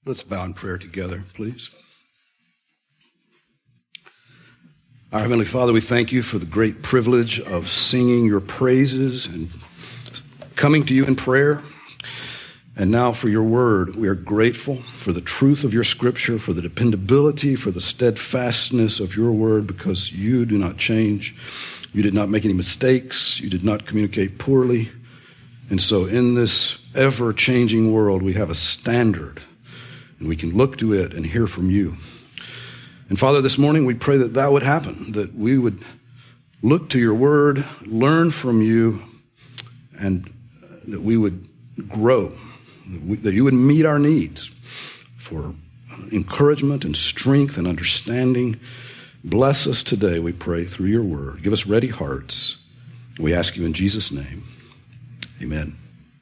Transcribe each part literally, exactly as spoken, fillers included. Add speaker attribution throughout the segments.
Speaker 1: Let's bow in prayer together, please. Our Heavenly Father, we thank you for the great privilege of singing your praises and coming to you in prayer. And now for your word, we are grateful for the truth of your scripture, for the dependability, for the steadfastness of your word, because you do not change. You did not make any mistakes. You did not communicate poorly. And so in this ever-changing world, we have a standard, and we can look to it and hear from you. And Father, this morning we pray that that would happen, that we would look to your word, learn from you, and that we would grow, that, we, that you would meet our needs for encouragement and strength and understanding. Bless us today, we pray, through your word. Give us ready hearts. We ask you in Jesus' name. Amen.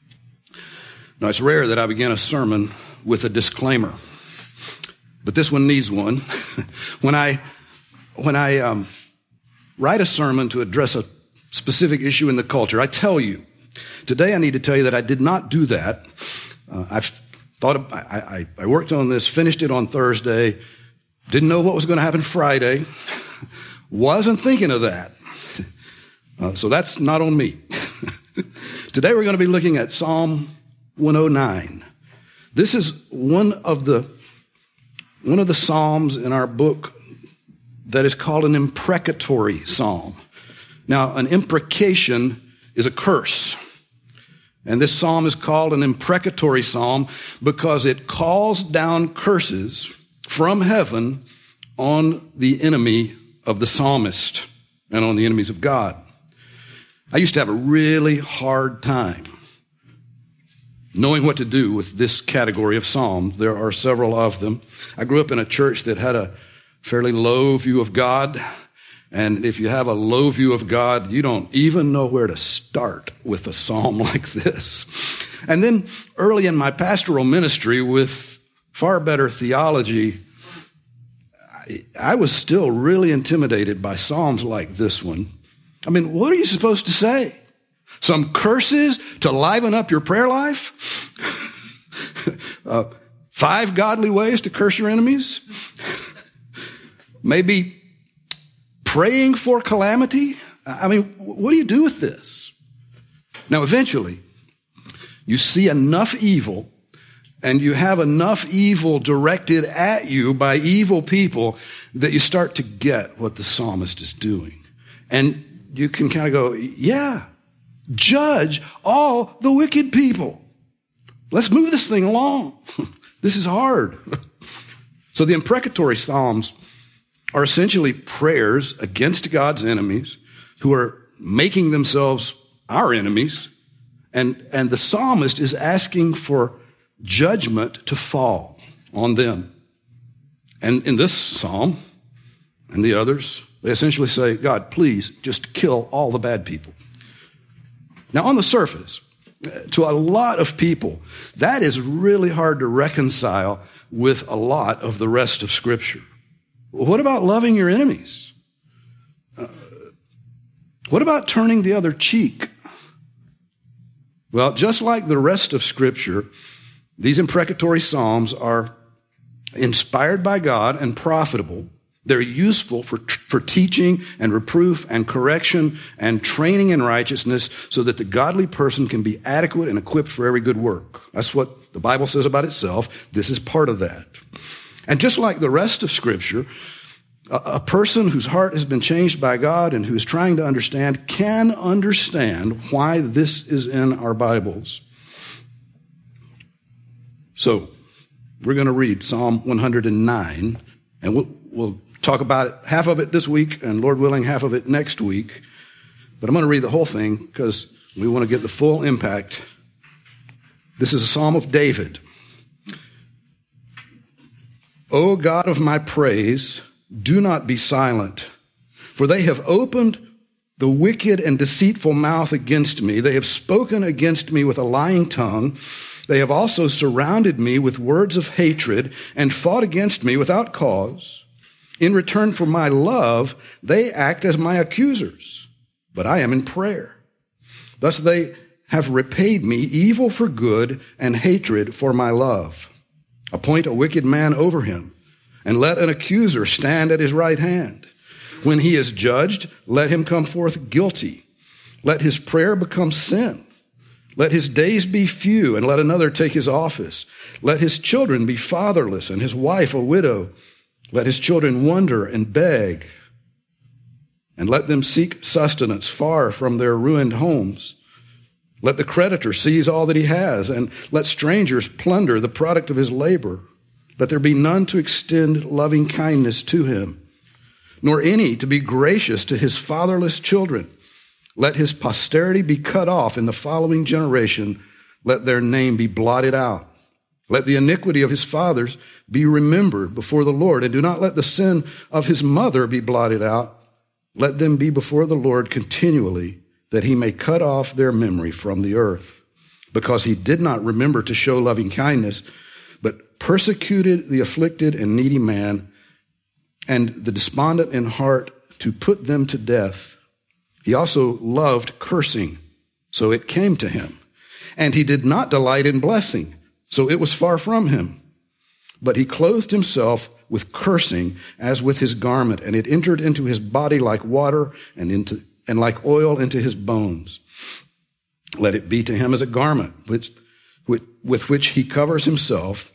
Speaker 1: Now, it's rare that I begin a sermon with a disclaimer, but this one needs one. when I when I um, write a sermon to address a specific issue in the culture, I tell you. Today, I need to tell you that I did not do that. Uh, I've thought of, I, I, I worked on this, finished it on Thursday, didn't know what was going to happen Friday, wasn't thinking of that. Uh, so that's not on me. Today, we're going to be looking at Psalm one oh nine. This is one of the one of the psalms in our book that is called an imprecatory psalm. Now, an imprecation is a curse. And this psalm is called an imprecatory psalm because it calls down curses from heaven on the enemy of the psalmist and on the enemies of God. I used to have a really hard time knowing what to do with this category of psalms. There are several of them. I grew up in a church that had a fairly low view of God. And if you have a low view of God, you don't even know where to start with a psalm like this. And then early in my pastoral ministry with far better theology, I, I was still really intimidated by psalms like this one. I mean, what are you supposed to say? Some curses to liven up your prayer life? uh, five godly ways to curse your enemies? Maybe praying for calamity? I mean, what do you do with this? Now, eventually, you see enough evil and you have enough evil directed at you by evil people that you start to get what the psalmist is doing. And you can kind of go, yeah, judge all the wicked people. Let's move this thing along. This is hard. So the imprecatory psalms are essentially prayers against God's enemies who are making themselves our enemies. And, and the psalmist is asking for judgment to fall on them. And in this psalm and the others, they essentially say, God, please just kill all the bad people. Now, on the surface, to a lot of people, that is really hard to reconcile with a lot of the rest of Scripture. What about loving your enemies? Uh, what about turning the other cheek? Well, just like the rest of Scripture, these imprecatory psalms are inspired by God and profitable. They're useful for, for teaching and reproof and correction and training in righteousness so that the godly person can be adequate and equipped for every good work. That's what the Bible says about itself. This is part of that. And just like the rest of Scripture, a, a person whose heart has been changed by God and who is trying to understand can understand why this is in our Bibles. So, we're going to read Psalm one oh nine, and we'll, we'll talk about it, half of it this week, and Lord willing, half of it next week. But I'm going to read the whole thing because we want to get the full impact. This is a psalm of David. O God of my praise, do not be silent, for they have opened the wicked and deceitful mouth against me. They have spoken against me with a lying tongue. They have also surrounded me with words of hatred and fought against me without cause. In return for my love, they act as my accusers, but I am in prayer. Thus they have repaid me evil for good and hatred for my love. Appoint a wicked man over him, and let an accuser stand at his right hand. When he is judged, let him come forth guilty. Let his prayer become sin. Let his days be few, and let another take his office. Let his children be fatherless, and his wife a widow. Let his children wander and beg, and let them seek sustenance far from their ruined homes. Let the creditor seize all that he has, and let strangers plunder the product of his labor. Let there be none to extend loving kindness to him, nor any to be gracious to his fatherless children. Let his posterity be cut off in the following generation. Let their name be blotted out. Let the iniquity of his fathers be remembered before the Lord, and do not let the sin of his mother be blotted out. Let them be before the Lord continually, that he may cut off their memory from the earth. Because he did not remember to show loving kindness, but persecuted the afflicted and needy man, and the despondent in heart, to put them to death. He also loved cursing, so it came to him. And he did not delight in blessing, so it was far from him. But he clothed himself with cursing as with his garment, and it entered into his body like water, and into and like oil into his bones. Let it be to him as a garment which, with, with which he covers himself,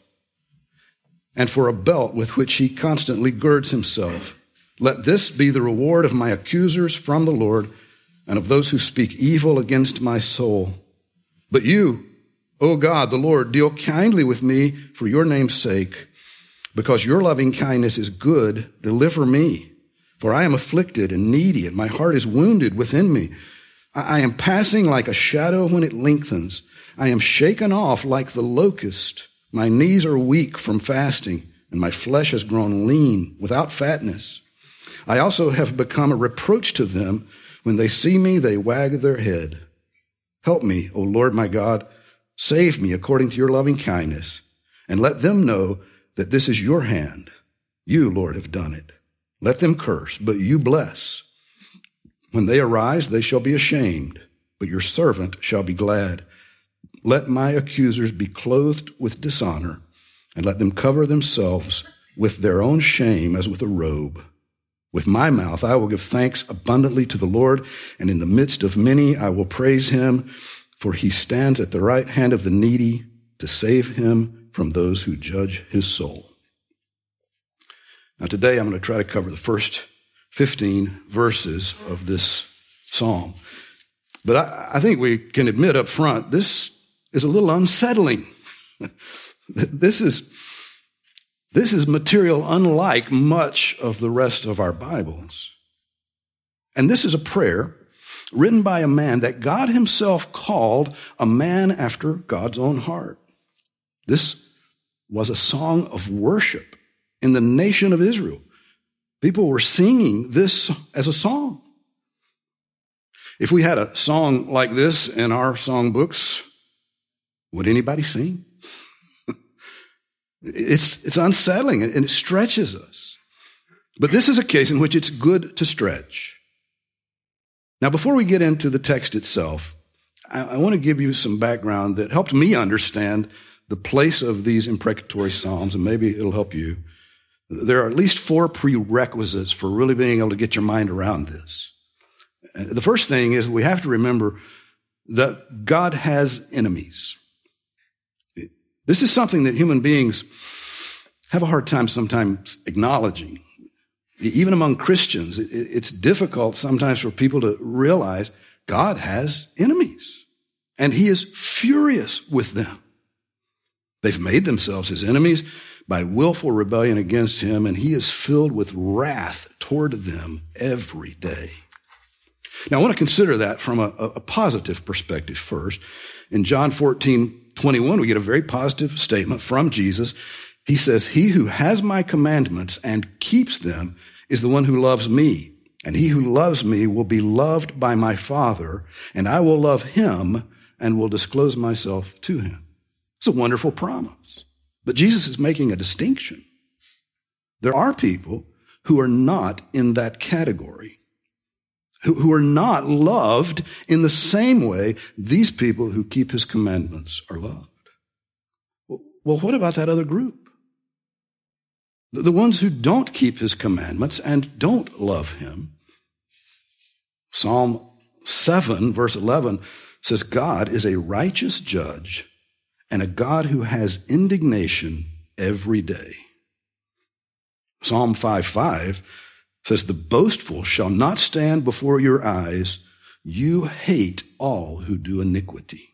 Speaker 1: and for a belt with which he constantly girds himself. Let this be the reward of my accusers from the Lord, and of those who speak evil against my soul. But you, O God, the Lord, deal kindly with me for your name's sake. Because your loving kindness is good, deliver me. For I am afflicted and needy, and my heart is wounded within me. I am passing like a shadow when it lengthens. I am shaken off like the locust. My knees are weak from fasting, and my flesh has grown lean without fatness. I also have become a reproach to them. When they see me, they wag their head. Help me, O Lord my God. Save me according to your loving kindness, and let them know that this is your hand. You, Lord, have done it. Let them curse, but you bless. When they arise, they shall be ashamed, but your servant shall be glad. Let my accusers be clothed with dishonor, and let them cover themselves with their own shame as with a robe. With my mouth I will give thanks abundantly to the Lord, and in the midst of many I will praise him, for he stands at the right hand of the needy to save him from those who judge his soul. Now today I'm going to try to cover the first fifteen verses of this psalm. But I, I think we can admit up front, this is a little unsettling. This is, this is material unlike much of the rest of our Bibles. And this is a prayer written by a man that God himself called a man after God's own heart. This was a song of worship in the nation of Israel. People were singing this as a song. If we had a song like this in our songbooks, would anybody sing? It's, it's unsettling and it stretches us. But this is a case in which it's good to stretch. Now, before we get into the text itself, I, I want to give you some background that helped me understand the place of these imprecatory psalms, and maybe it'll help you. There are at least four prerequisites for really being able to get your mind around this. The first thing is we have to remember that God has enemies. This is something that human beings have a hard time sometimes acknowledging. Even among Christians, it's difficult sometimes for people to realize God has enemies, and he is furious with them. They've made themselves his enemies by willful rebellion against him, and he is filled with wrath toward them every day. Now, I want to consider that from a, a positive perspective first. In John fourteen twenty-one, we get a very positive statement from Jesus. He says, "He who has my commandments and keeps them is the one who loves me. And he who loves me will be loved by my Father, and I will love him and will disclose myself to him." It's a wonderful promise. But Jesus is making a distinction. There are people who are not in that category, who, who are not loved in the same way these people who keep his commandments are loved. Well, what about that other group? The ones who don't keep his commandments and don't love him. Psalm seven, verse eleven says, God is a righteous judge and a God who has indignation every day. Psalm five five says, the boastful shall not stand before your eyes. You hate all who do iniquity.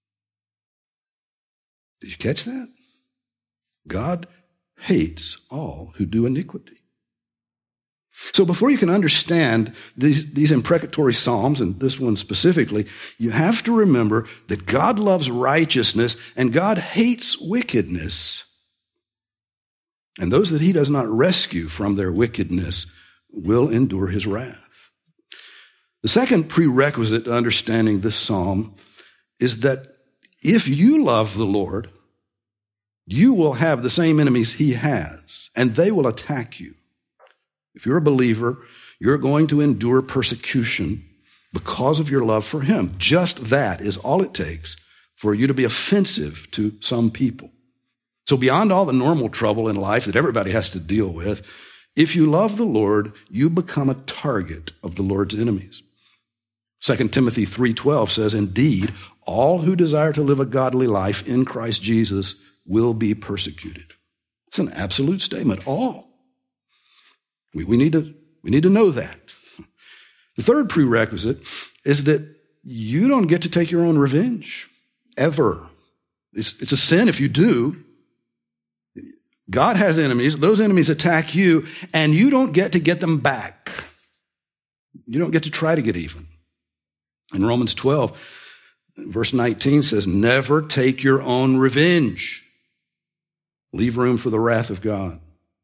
Speaker 1: Did you catch that? God hates all who do iniquity. So before you can understand these, these imprecatory psalms, and this one specifically, you have to remember that God loves righteousness and God hates wickedness. And those that he does not rescue from their wickedness will endure his wrath. The second prerequisite to understanding this psalm is that if you love the Lord, you will have the same enemies he has, and they will attack you. If you're a believer, you're going to endure persecution because of your love for him. Just that is all it takes for you to be offensive to some people. So beyond all the normal trouble in life that everybody has to deal with, if you love the Lord, you become a target of the Lord's enemies. Second Timothy three twelve says, indeed, all who desire to live a godly life in Christ Jesus will be persecuted. It's an absolute statement. All. We, we, need to, we need to know that. The third prerequisite is that you don't get to take your own revenge, ever. It's, it's a sin if you do. God has enemies. Those enemies attack you, and you don't get to get them back. You don't get to try to get even. In Romans twelve, verse nineteen says, never take your own revenge. Leave room for the wrath of God.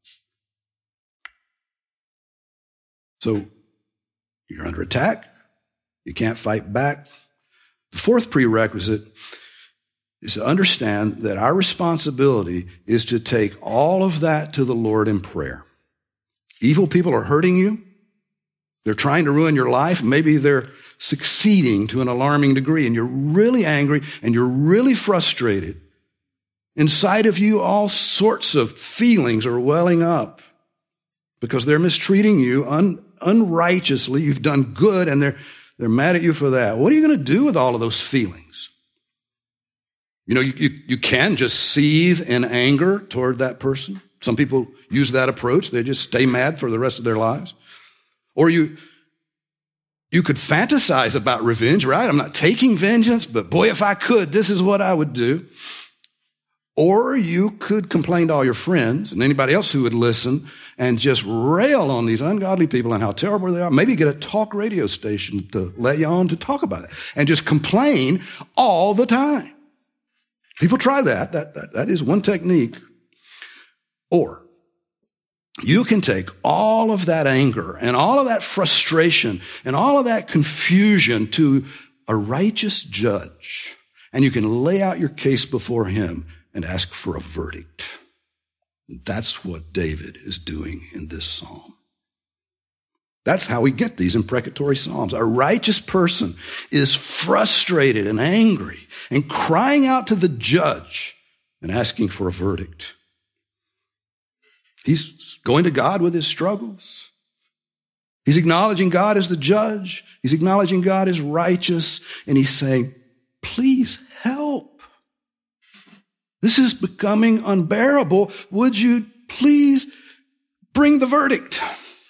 Speaker 1: So you're under attack. You can't fight back. The fourth prerequisite is to understand that our responsibility is to take all of that to the Lord in prayer. Evil people are hurting you. They're trying to ruin your life. Maybe they're succeeding to an alarming degree, and you're really angry and you're really frustrated. Inside of you, all sorts of feelings are welling up because they're mistreating you un, unrighteously. You've done good, and they're, they're mad at you for that. What are you going to do with all of those feelings? You know, you, you, you can just seethe in anger toward that person. Some people use that approach. They just stay mad for the rest of their lives. Or you, you could fantasize about revenge, right? I'm not taking vengeance, but boy, if I could, this is what I would do. Or you could complain to all your friends and anybody else who would listen and just rail on these ungodly people and how terrible they are. Maybe get a talk radio station to let you on to talk about it and just complain all the time. People try that. That, that, that is one technique. Or you can take all of that anger and all of that frustration and all of that confusion to a righteous judge, and you can lay out your case before him and ask for a verdict. That's what David is doing in this psalm. That's how we get these imprecatory psalms. A righteous person is frustrated and angry and crying out to the judge and asking for a verdict. He's going to God with his struggles. He's acknowledging God as the judge. He's acknowledging God as righteous. And he's saying, please help. This is becoming unbearable. Would you please bring the verdict?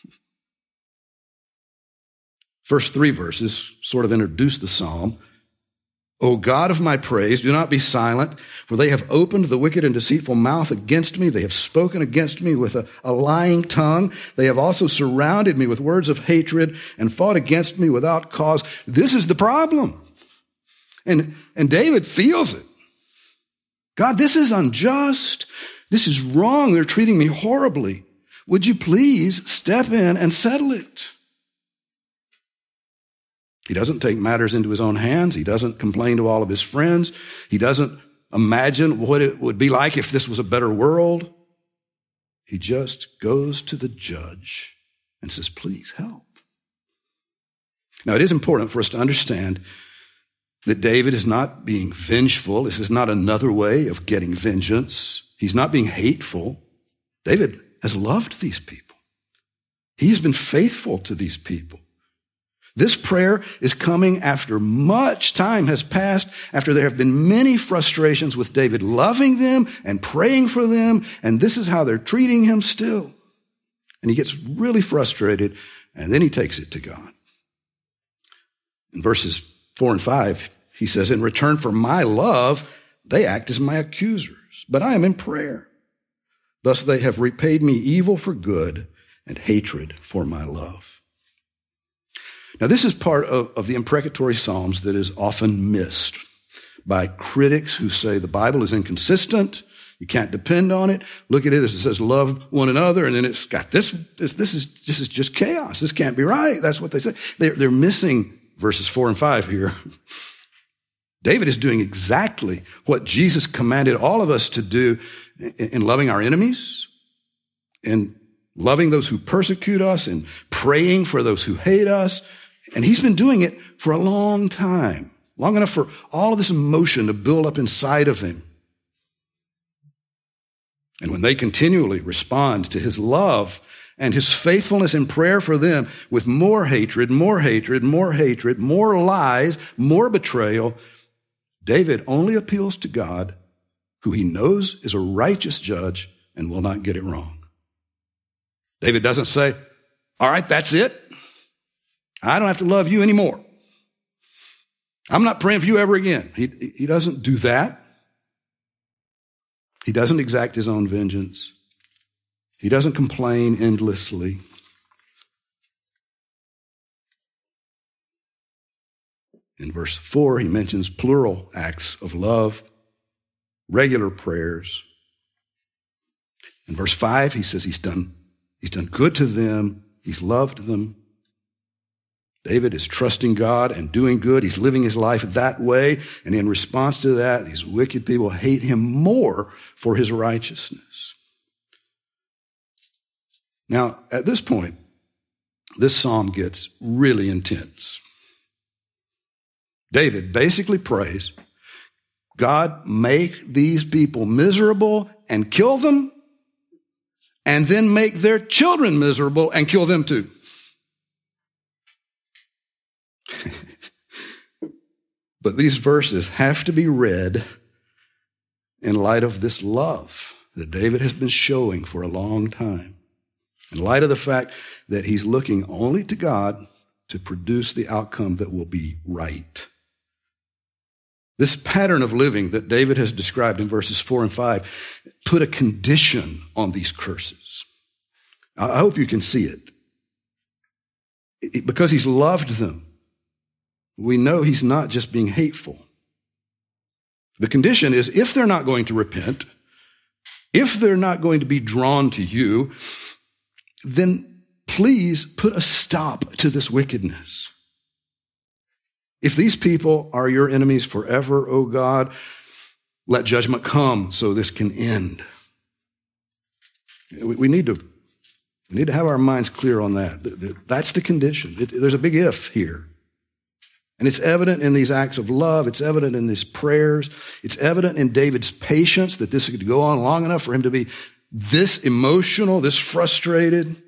Speaker 1: First three verses sort of introduce the psalm. O God of my praise, do not be silent, for they have opened the wicked and deceitful mouth against me. They have spoken against me with a, a lying tongue. They have also surrounded me with words of hatred and fought against me without cause. This is the problem. And, and David feels it. God, this is unjust. This is wrong. They're treating me horribly. Would you please step in and settle it? He doesn't take matters into his own hands. He doesn't complain to all of his friends. He doesn't imagine what it would be like if this was a better world. He just goes to the judge and says, please help. Now, it is important for us to understand that David is not being vengeful. This is not another way of getting vengeance. He's not being hateful. David has loved these people. He's been faithful to these people. This prayer is coming after much time has passed, after there have been many frustrations with David loving them and praying for them, and this is how they're treating him still. And he gets really frustrated, and then he takes it to God. In verses four and five, he says, in return for my love, they act as my accusers, but I am in prayer. Thus they have repaid me evil for good and hatred for my love. Now, this is part of, of the imprecatory Psalms that is often missed by critics who say the Bible is inconsistent. You can't depend on it. Look at it. It says love one another, and then it's got this. This, this is this is just chaos. This can't be right. That's what they say. They're, they're missing verses four and five here. David is doing exactly what Jesus commanded all of us to do in, in loving our enemies, in loving those who persecute us, and praying for those who hate us. And he's been doing it for a long time, long enough for all of this emotion to build up inside of him. And when they continually respond to his love and his faithfulness in prayer for them with more hatred, more hatred, more hatred, more lies, more betrayal, David only appeals to God, who he knows is a righteous judge and will not get it wrong. David doesn't say, all right, that's it. I don't have to love you anymore. I'm not praying for you ever again. He, he doesn't do that. He doesn't exact his own vengeance. He doesn't complain endlessly. In verse four, he mentions plural acts of love, regular prayers. In verse five, he says he's done, he's done good to them. He's loved them. David is trusting God and doing good. He's living his life that way. And in response to that, these wicked people hate him more for his righteousness. Now, at this point, this psalm gets really intense. David basically prays, God, make these people miserable and kill them, and then make their children miserable and kill them too. But these verses have to be read in light of this love that David has been showing for a long time, in light of the fact that he's looking only to God to produce the outcome that will be right. This pattern of living that David has described in verses four and five put a condition on these curses. I hope you can see it. it because he's loved them, we know he's not just being hateful. The condition is if they're not going to repent, if they're not going to be drawn to you, then please put a stop to this wickedness. If these people are your enemies forever, O God, let judgment come so this can end. We need to, we need to have our minds clear on that. That's the condition. It, there's a big if here. And it's evident in these acts of love. It's evident in these prayers. It's evident in David's patience that this could go on long enough for him to be this emotional, this frustrated. And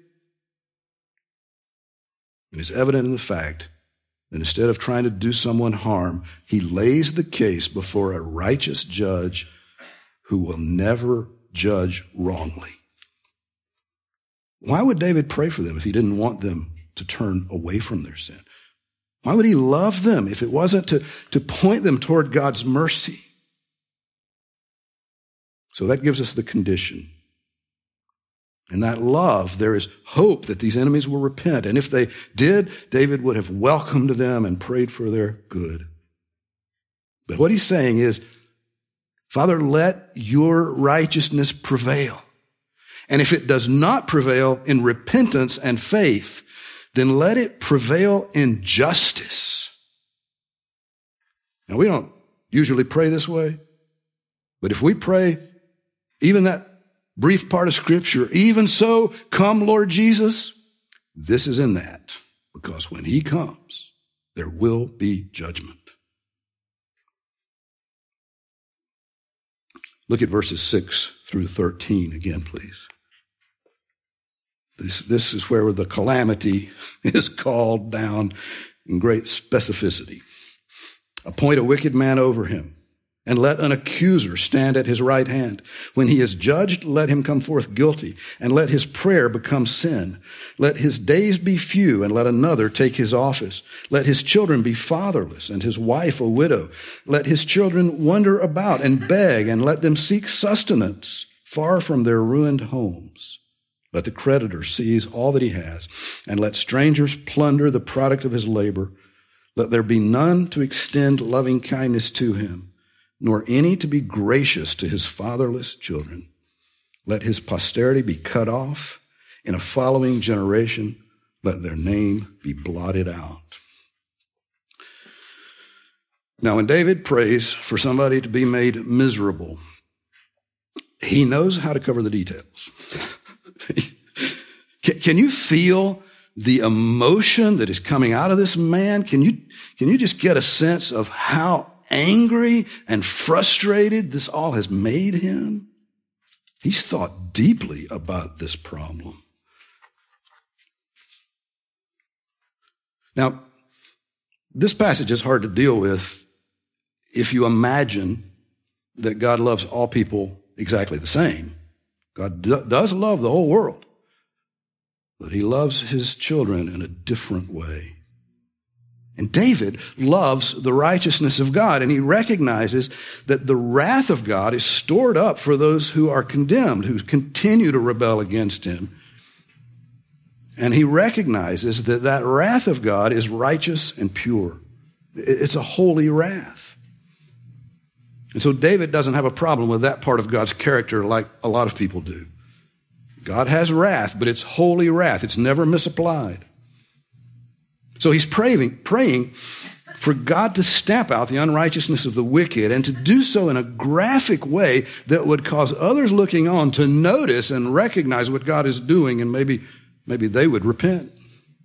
Speaker 1: it's evident in the fact that instead of trying to do someone harm, he lays the case before a righteous judge who will never judge wrongly. Why would David pray for them if he didn't want them to turn away from their sin? Why would he love them if it wasn't to, to point them toward God's mercy? So that gives us the condition. In that love, there is hope that these enemies will repent. And if they did, David would have welcomed them and prayed for their good. But what he's saying is, Father, let your righteousness prevail. And if it does not prevail in repentance and faith, then let it prevail in justice. Now, we don't usually pray this way, but if we pray even that brief part of Scripture, even so, come, Lord Jesus, this is in that, because when he comes, there will be judgment. Look at verses six through thirteen again, please. This, this is where the calamity is called down in great specificity. Appoint a wicked man over him, and let an accuser stand at his right hand. When he is judged, let him come forth guilty, and let his prayer become sin. Let his days be few, and let another take his office. Let his children be fatherless, and his wife a widow. Let his children wander about and beg, and let them seek sustenance far from their ruined homes. Let the creditor seize all that he has, and let strangers plunder the product of his labor. Let there be none to extend loving kindness to him, nor any to be gracious to his fatherless children. Let his posterity be cut off. In a following generation, let their name be blotted out. Now, when David prays for somebody to be made miserable, he knows how to cover the details. can, can you feel the emotion that is coming out of this man? Can you, can you just get a sense of how angry and frustrated this all has made him? He's thought deeply about this problem. Now, this passage is hard to deal with if you imagine that God loves all people exactly the same. God do- does love the whole world, but he loves his children in a different way. And David loves the righteousness of God, and he recognizes that the wrath of God is stored up for those who are condemned, who continue to rebel against him. And he recognizes that that wrath of God is righteous and pure. It's a holy wrath. And so David doesn't have a problem with that part of God's character like a lot of people do. God has wrath, but it's holy wrath. It's never misapplied. So he's praying, praying for God to stamp out the unrighteousness of the wicked and to do so in a graphic way that would cause others looking on to notice and recognize what God is doing, and maybe, maybe they would repent.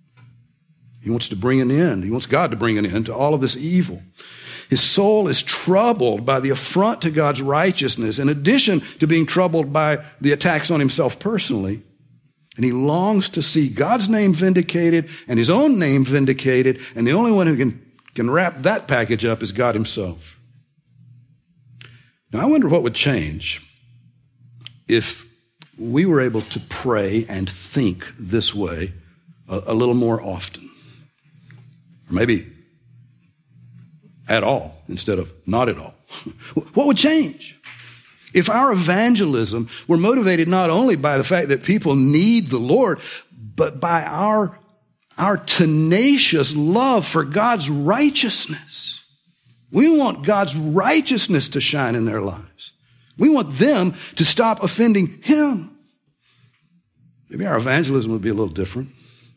Speaker 1: He wants to bring an end. He wants God to bring an end to all of this evil. His soul is troubled by the affront to God's righteousness, in addition to being troubled by the attacks on himself personally. And he longs to see God's name vindicated and his own name vindicated, and the only one who can, can wrap that package up is God himself. Now, I wonder what would change if we were able to pray and think this way a, a little more often. Or maybe at all instead of not at all. What would change? If our evangelism were motivated not only by the fact that people need the Lord, but by our, our tenacious love for God's righteousness. We want God's righteousness to shine in their lives. We want them to stop offending him. Maybe our evangelism would be a little different.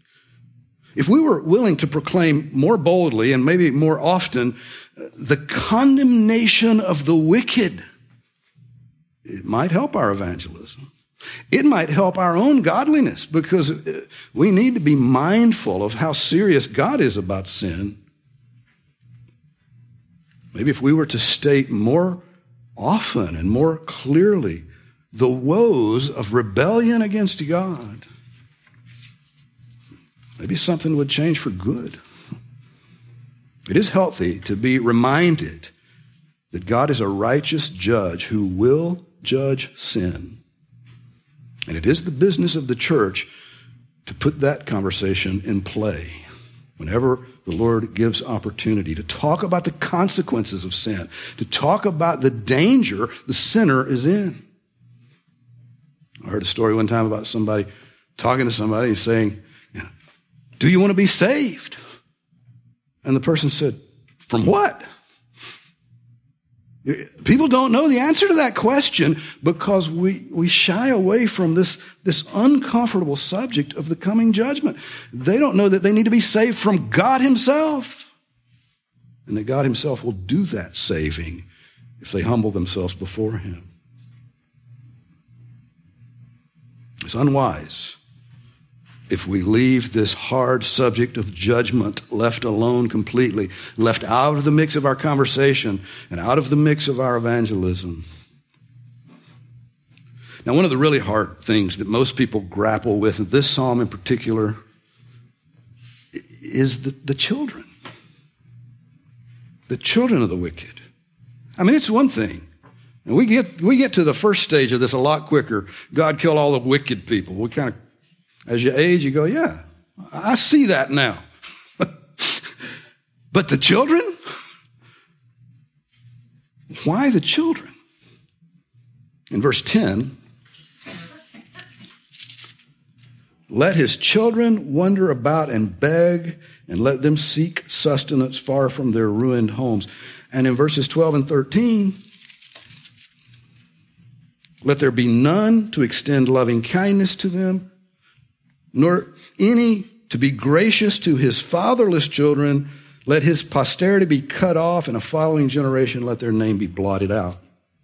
Speaker 1: If we were willing to proclaim more boldly and maybe more often the condemnation of the wicked, it might help our evangelism. It might help our own godliness, because we need to be mindful of how serious God is about sin. Maybe if we were to state more often and more clearly the woes of rebellion against God, maybe something would change for good. It is healthy to be reminded that God is a righteous judge who will judge sin. And it is the business of the church to put that conversation in play whenever the Lord gives opportunity to talk about the consequences of sin, to talk about the danger the sinner is in. I heard a story one time about somebody talking to somebody and saying, "Do you want to be saved?" And the person said, "From what?" People don't know the answer to that question because we, we shy away from this, this uncomfortable subject of the coming judgment. They don't know that they need to be saved from God himself, and that God himself will do that saving if they humble themselves before him. It's unwise if we leave this hard subject of judgment left alone completely, left out of the mix of our conversation and out of the mix of our evangelism. Now, one of the really hard things that most people grapple with, and this psalm in particular, is the, the children. The children of the wicked. I mean, it's one thing. And we get we get to the first stage of this a lot quicker. God killed all the wicked people. We kind of, as you age, you go, yeah, I see that now. But the children? Why the children? In verse ten, let his children wander about and beg, and let them seek sustenance far from their ruined homes. And in verses twelve and thirteen, let there be none to extend loving kindness to them, nor any to be gracious to his fatherless children. Let his posterity be cut off, and a following generation let their name be blotted out.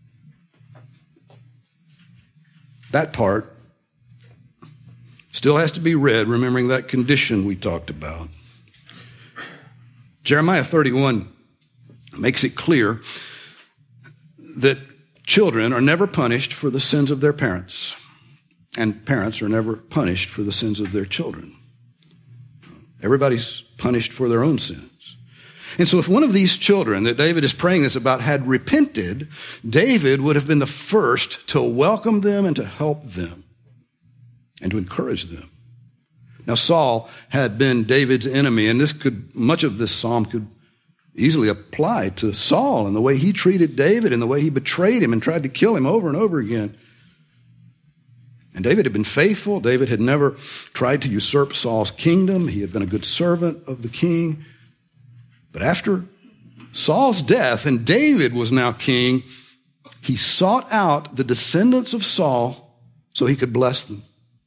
Speaker 1: That part still has to be read, remembering that condition we talked about. Jeremiah thirty-one makes it clear that children are never punished for the sins of their parents, and parents are never punished for the sins of their children. Everybody's punished for their own sins. And so if one of these children that David is praying this about had repented, David would have been the first to welcome them and to help them and to encourage them. Now, Saul had been David's enemy, and this could, much of this psalm could easily apply to Saul and the way he treated David and the way he betrayed him and tried to kill him over and over again. And David had been faithful. David had never tried to usurp Saul's kingdom. He had been a good servant of the king. But after Saul's death and David was now king, he sought out the descendants of Saul so he could bless them.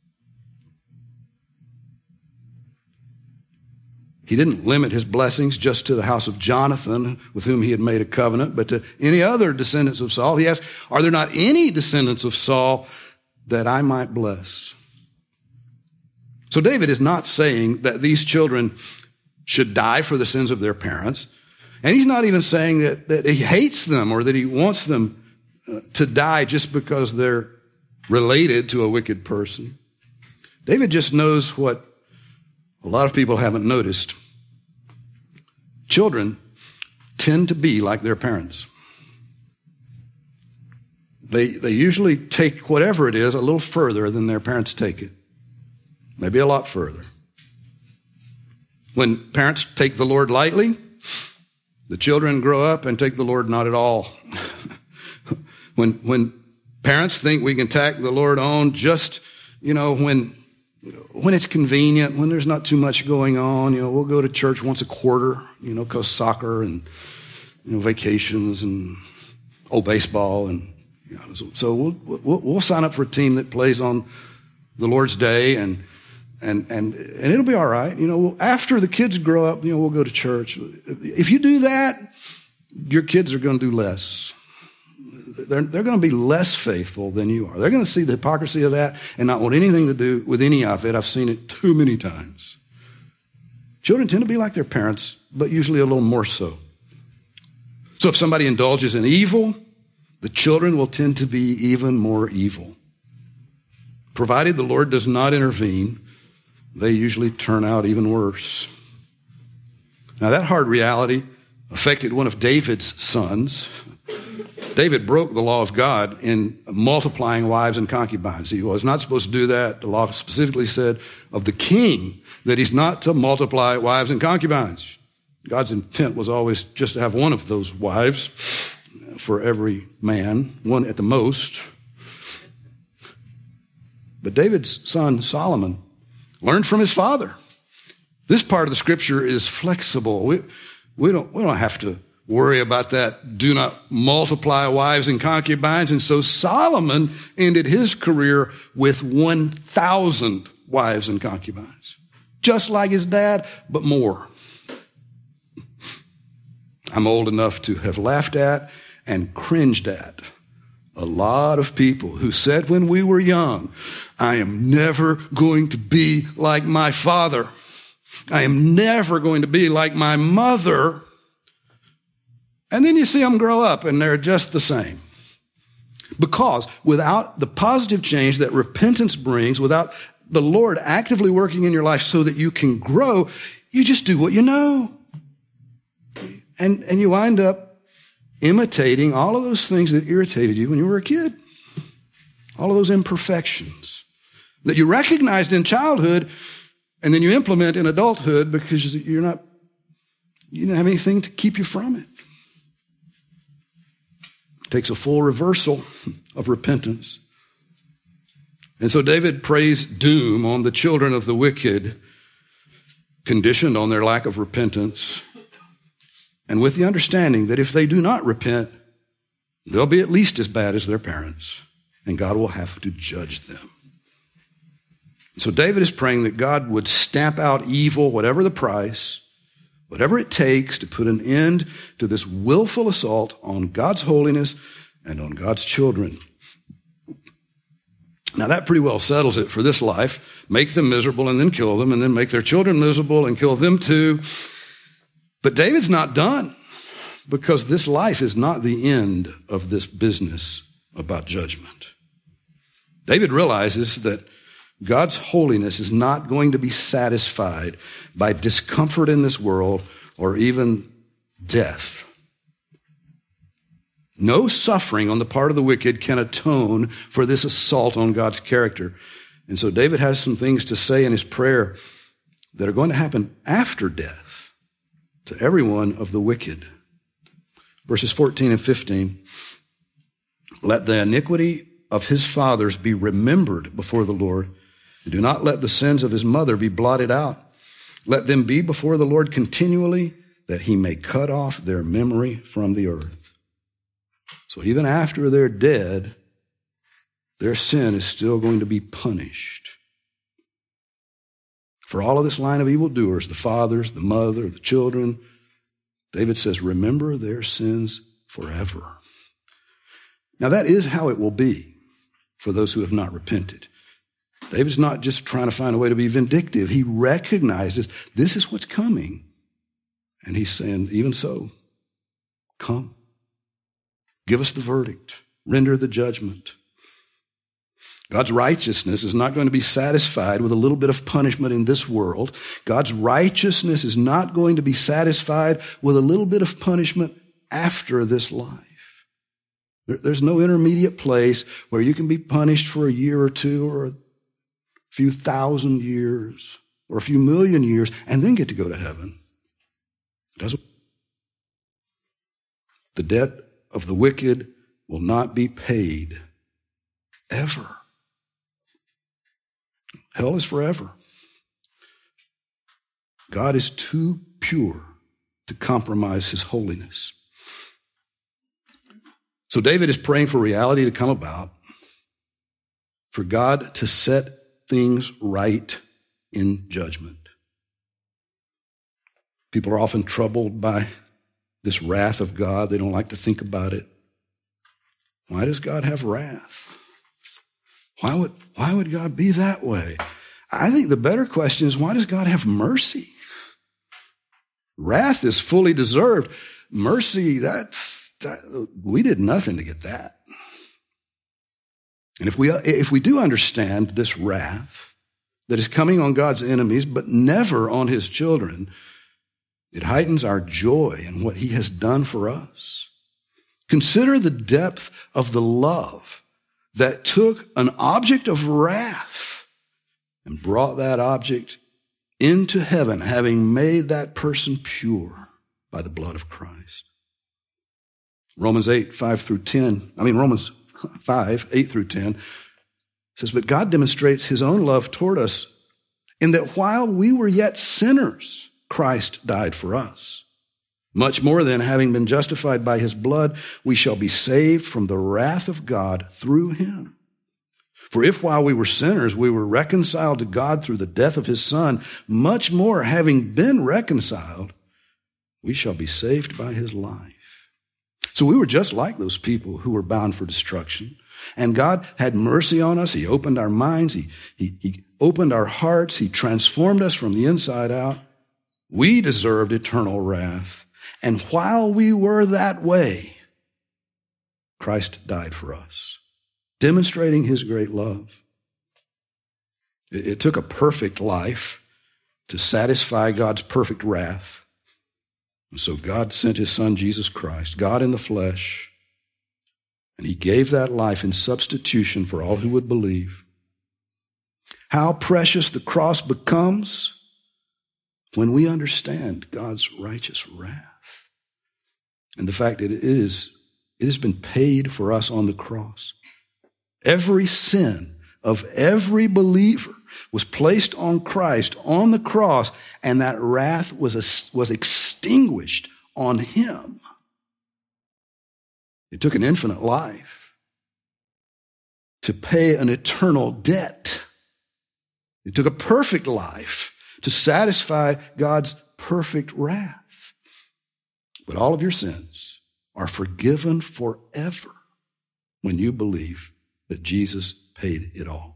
Speaker 1: He didn't limit his blessings just to the house of Jonathan, with whom he had made a covenant, but to any other descendants of Saul. He asked, are there not any descendants of Saul that I might bless? So David is not saying that these children should die for the sins of their parents. And he's not even saying that, that he hates them or that he wants them uh, to die just because they're related to a wicked person. David just knows what a lot of people haven't noticed. Children tend to be like their parents. They, they usually take whatever it is a little further than their parents take it. Maybe a lot further. When parents take the Lord lightly, the children grow up and take the Lord not at all. when, when parents think we can tack the Lord on just, you know, when, when it's convenient, when there's not too much going on, you know, we'll go to church once a quarter, you know, because soccer and, you know, vacations and, oh, baseball. And, you know, so, so we'll, we'll, we'll sign up for a team that plays on the Lord's Day, and And, and, and it'll be all right. You know, after the kids grow up, you know, we'll go to church. If you do that, your kids are going to do less. They're, they're going to be less faithful than you are. They're going to see the hypocrisy of that and not want anything to do with any of it. I've seen it too many times. Children tend to be like their parents, but usually a little more so. So if somebody indulges in evil, the children will tend to be even more evil. Provided the Lord does not intervene, they usually turn out even worse. Now, that hard reality affected one of David's sons. David broke the law of God in multiplying wives and concubines. He was not supposed to do that. The law specifically said of the king that he's not to multiply wives and concubines. God's intent was always just to have one of those wives for every man, one at the most. But David's son, Solomon, learned from his father. This part of the scripture is flexible. We, we don't, we don't have to worry about that. Do not multiply wives and concubines. And so Solomon ended his career with one thousand wives and concubines. Just like his dad, but more. I'm old enough to have laughed at and cringed at a lot of people who said when we were young, I am never going to be like my father. I am never going to be like my mother. And then you see them grow up and they're just the same. Because without the positive change that repentance brings, without the Lord actively working in your life so that you can grow, you just do what you know. And, and you wind up imitating all of those things that irritated you when you were a kid. All of those imperfections that you recognized in childhood and then you implement in adulthood because you're not, you didn't have anything to keep you from it. It takes a full reversal of repentance. And so David prays doom on the children of the wicked, conditioned on their lack of repentance, and with the understanding that if they do not repent, they'll be at least as bad as their parents, and God will have to judge them. So David is praying that God would stamp out evil, whatever the price, whatever it takes to put an end to this willful assault on God's holiness and on God's children. Now that pretty well settles it for this life. Make them miserable and then kill them, and then make their children miserable and kill them too. But David's not done, because this life is not the end of this business about judgment. David realizes that God's holiness is not going to be satisfied by discomfort in this world or even death. No suffering on the part of the wicked can atone for this assault on God's character. And so David has some things to say in his prayer that are going to happen after death to every one of the wicked. Verses fourteen and fifteen. Let the iniquity of his fathers be remembered before the Lord, and do not let the sins of his mother be blotted out. Let them be before the Lord continually, that he may cut off their memory from the earth. So even after they're dead, their sin is still going to be punished. For all of this line of evildoers, the fathers, the mother, the children, David says, remember their sins forever. Now that is how it will be for those who have not repented. David's not just trying to find a way to be vindictive. He recognizes this is what's coming. And he's saying, even so, come. Give us the verdict. Render the judgment. God's righteousness is not going to be satisfied with a little bit of punishment in this world. God's righteousness is not going to be satisfied with a little bit of punishment after this life. There's no intermediate place where you can be punished for a year or two or a few thousand years or a few million years and then get to go to heaven. It doesn't. The debt of the wicked will not be paid ever. Hell is forever. God is too pure to compromise his holiness. So David is praying for reality to come about, for God to set things right in judgment. People are often troubled by this wrath of God. They don't like to think about it. Why does God have wrath? Why would, why would God be that way? I think the better question is, why does God have mercy? Wrath is fully deserved. Mercy, that's, that, we did nothing to get that. And if we, if we do understand this wrath that is coming on God's enemies, but never on his children, it heightens our joy in what he has done for us. Consider the depth of the love that took an object of wrath and brought that object into heaven, having made that person pure by the blood of Christ. Romans eight, five through ten, I mean Romans five, eight through ten, says, but God demonstrates his own love toward us in that while we were yet sinners, Christ died for us. Much more than having been justified by his blood, we shall be saved from the wrath of God through him. For if while we were sinners, we were reconciled to God through the death of his Son, much more having been reconciled, we shall be saved by his life. So we were just like those people who were bound for destruction. And God had mercy on us. He opened our minds. He, he, he opened our hearts. He transformed us from the inside out. We deserved eternal wrath. And while we were that way, Christ died for us. demonstrating his great love. It, it took a perfect life to satisfy God's perfect wrath. And so God sent his son, Jesus Christ, God in the flesh, and he gave that life in substitution for all who would believe. How precious the cross becomes when we understand God's righteous wrath and the fact that it is, it has been paid for us on the cross. Every sin of every believer was placed on Christ on the cross, and that wrath was, was extinguished on him. It took an infinite life to pay an eternal debt. It took a perfect life to satisfy God's perfect wrath. But all of your sins are forgiven forever when you believe that Jesus paid it all.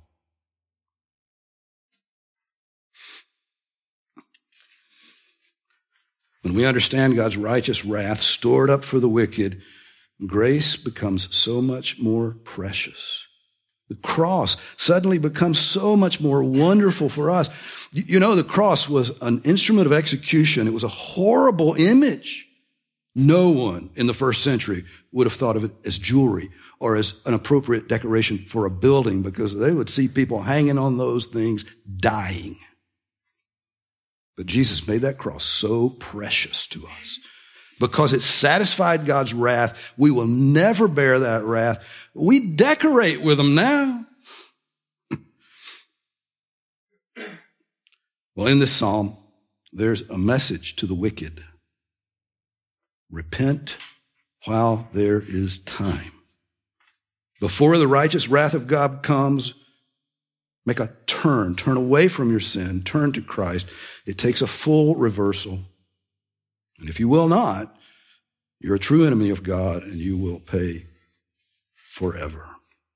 Speaker 1: When we understand God's righteous wrath stored up for the wicked, grace becomes so much more precious. The cross suddenly becomes so much more wonderful for us. You know, the cross was an instrument of execution. It was a horrible image. No one in the first century would have thought of it as jewelry or as an appropriate decoration for a building, because they would see people hanging on those things dying. But Jesus made that cross so precious to us. Because it satisfied God's wrath, we will never bear that wrath. We decorate with them now. Well, in this psalm, there's a message to the wicked. Repent while there is time. Before the righteous wrath of God comes, make a turn. Turn away from your sin. Turn to Christ. It takes a full reversal. And if you will not, you're a true enemy of God, and you will pay forever.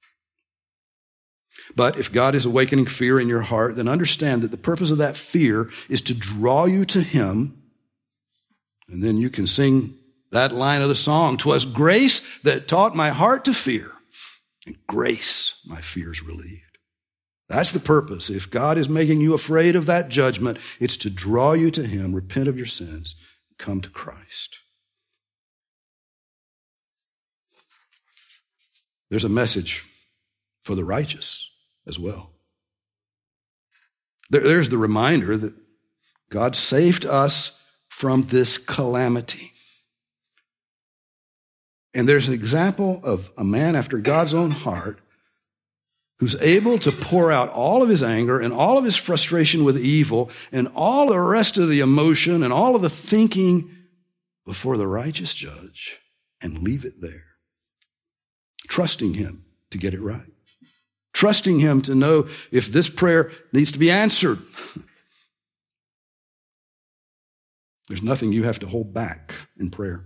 Speaker 1: But if God is awakening fear in your heart, then understand that the purpose of that fear is to draw you to him. And then you can sing that line of the song, "'Twas grace that taught my heart to fear, and grace my fears relieved." That's the purpose. If God is making you afraid of that judgment, it's to draw you to him, repent of your sins, and come to Christ. There's a message for the righteous as well. There's the reminder that God saved us from this calamity. And there's an example of a man after God's own heart who's able to pour out all of his anger and all of his frustration with evil and all the rest of the emotion and all of the thinking before the righteous judge and leave it there. Trusting him to get it right. Trusting him to know if this prayer needs to be answered. There's nothing you have to hold back in prayer.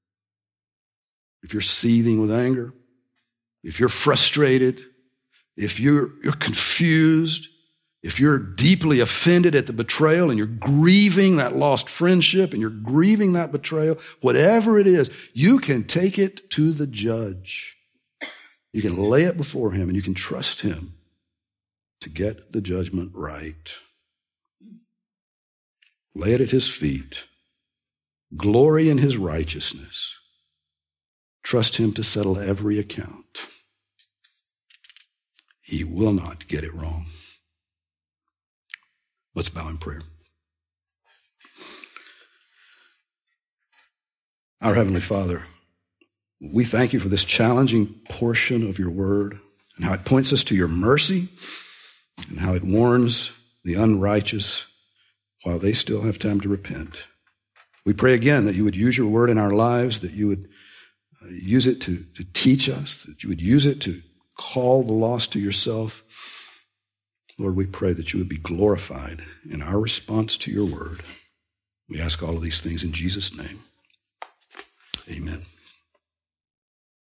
Speaker 1: If you're seething with anger, if you're frustrated, if you're, you're confused, if you're deeply offended at the betrayal and you're grieving that lost friendship and you're grieving that betrayal, whatever it is, you can take it to the judge. You can lay it before him and you can trust him to get the judgment right. Lay it at his feet. Glory in his righteousness. Trust him to settle every account. He will not get it wrong. Let's bow in prayer. Our Heavenly Father, we thank you for this challenging portion of your word and how it points us to your mercy and how it warns the unrighteous while they still have time to repent. We pray again that you would use your word in our lives, that you would uh, use it to, to teach us, that you would use it to call the lost to yourself. Lord, we pray that you would be glorified in our response to your word. We ask all of these things in Jesus' name. Amen.